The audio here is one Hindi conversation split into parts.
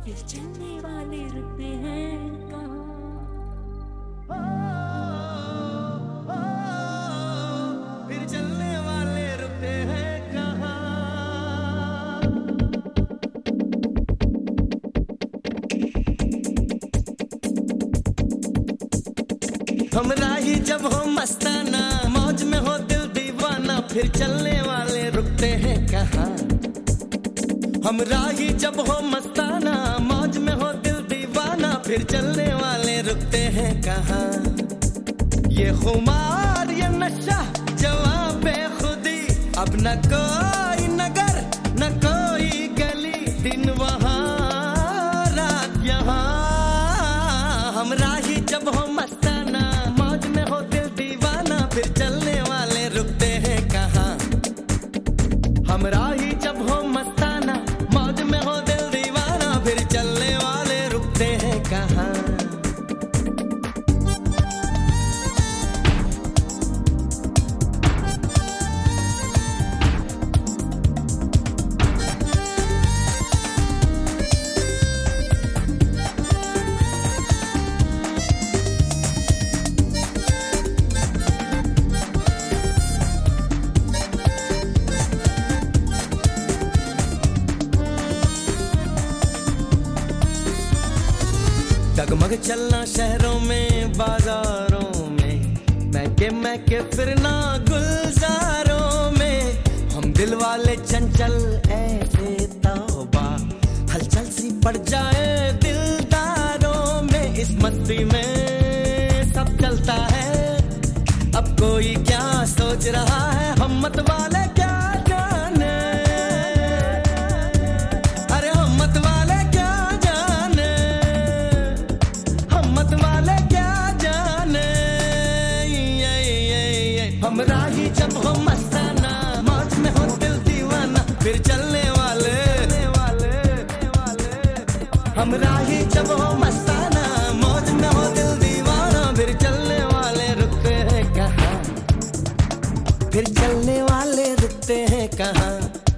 फिर चलने वाले रुकते हैं कहाँ? फिर चलने वाले रुकते हैं कहाँ? हमरा ही जब हो मस्ताना, मौज में हो दिल दीवाना, फिर चलने वाले रुकते हैं कहाँ? हमरा ही जब हो मस्ताना, मौज में हो दिल दीवाना, फिर चलने वाले रुकते हैं कहाँ? ये खुमार ये नशा जवां बेखुदी, अब न कोई नगर न कोई गली, दिन वहाँ रात यहाँ। हमरा ही जब हो मस्ताना, मौज में हो दिल दीवाना, फिर चलने वाले रुकते हैं कहाँ? हमरा ही जब हो मस्ताना, मौज में हो दिल दीवाना, फिर चलने वाले रुकते हैं कहाँ? डगमग चलना शहरों में बाजारों में, महके फिरना गुलजारों में, हम दिल वाले चंचल ऐसे तौबा, हलचल सी पड़ जाए दिलदारों में। इस मस्ती में सब चलता है, अब कोई क्या सोच रहा है, हम मत वाले क्या जाने, अरे हम मत वाले क्या जाने, हम मत वाले क्या जाने। हमरा ही जब हो मस्ताना, मौज में हो दिल दीवाना, फिर चलने वाले हमरा ही जब हो मस्ताना, मौज में हो दिल दीवाना, फिर चलने वाले रुकते हैं कहाँ? फिर चलने वाले रुकते हैं कहाँ?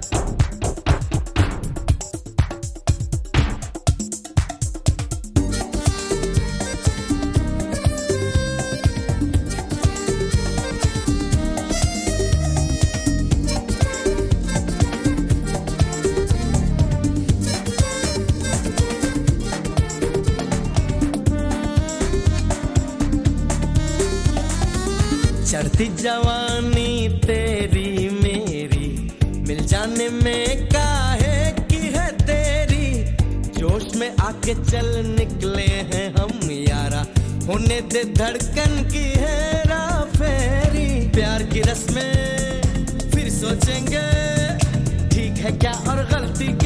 चढ़ती जवानी तेरी मेरी, मिल जाने में काहे की है देरी, जोश में आके चल निकले हैं हम यारा, होने दे धड़कन की हेरा फेरी। प्यार की रस्में फिर सोचेंगे, ठीक है क्या और गलती